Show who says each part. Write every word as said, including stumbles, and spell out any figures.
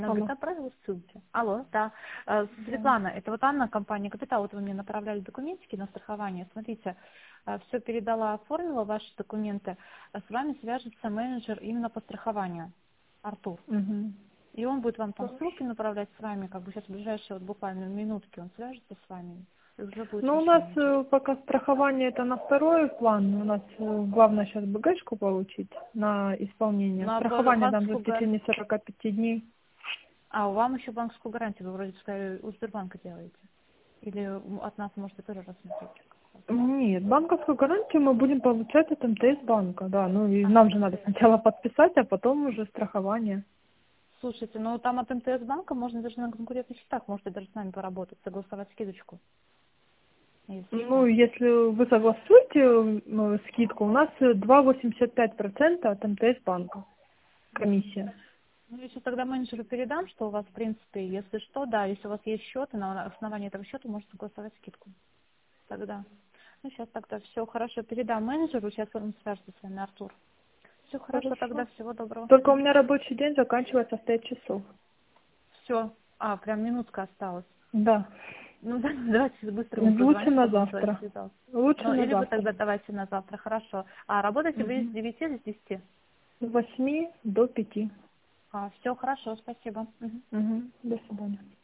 Speaker 1: Она говорит,
Speaker 2: Алло.
Speaker 1: отправила ссылки. Алло, да. Э,
Speaker 2: Да.
Speaker 1: Светлана, это вот Анна, компания Капитал, вот вы мне направляли документики на страхование. Смотрите, все передала, оформила ваши документы, а с вами свяжется менеджер именно по страхованию, Артур.
Speaker 2: Угу.
Speaker 1: И он будет вам там
Speaker 2: Хорошо.
Speaker 1: ссылки направлять с вами, как бы сейчас в ближайшие вот буквально минутки он свяжется с вами, и уже будет
Speaker 2: Ну, у
Speaker 1: ваш
Speaker 2: нас
Speaker 1: менеджер.
Speaker 2: э, пока страхование это на второй план. У нас э, главное сейчас БГшку получить на исполнение.
Speaker 1: Ну, а ба-
Speaker 2: Страхование там же в
Speaker 1: банковскую га-
Speaker 2: течение сорока пяти дней.
Speaker 1: А, у вам еще банковскую гарантию, вы вроде сказали, у Сбербанка делаете? Или м, от нас можете тоже рассмотреть?
Speaker 2: Нет, банковскую гарантию мы будем получать от МТС банка, да. Ну и
Speaker 1: Ага,
Speaker 2: нам же надо сначала подписать, а потом уже страхование.
Speaker 1: слушайте, ну там от МТС банка можно даже на конкурентных счетах, можете даже с нами поработать, согласовать скидочку, если
Speaker 2: Ну,
Speaker 1: что.
Speaker 2: если вы согласуете ну, скидку, у нас два восемьдесят пять процента от МТС банка
Speaker 1: Мгм.
Speaker 2: комиссия.
Speaker 1: Ну, если тогда менеджеру передам, что у вас, в принципе, если что, да, если у вас есть счет, и на основании этого счета можно согласовать скидку. Тогда. Ну, сейчас тогда все хорошо, передам менеджеру, сейчас он свяжется с вами, Артур. Все хорошо, тогда
Speaker 2: Хорошо.
Speaker 1: всего доброго.
Speaker 2: Только у меня рабочий день заканчивается в пять часов.
Speaker 1: Все. А, прям минутка осталась.
Speaker 2: Да.
Speaker 1: Ну, да, давайте быстро ему
Speaker 2: Лучше
Speaker 1: позвоню,
Speaker 2: на
Speaker 1: чтобы он с вами
Speaker 2: завтра.
Speaker 1: связался.
Speaker 2: Лучше
Speaker 1: Ну,
Speaker 2: на
Speaker 1: или вы
Speaker 2: завтра.
Speaker 1: тогда давайте на завтра, хорошо. А работаете вы с
Speaker 2: Угу.
Speaker 1: девяти или с десяти?
Speaker 2: С восьми до пяти.
Speaker 1: А, все хорошо, спасибо. Мгм.
Speaker 2: Угу. До свидания.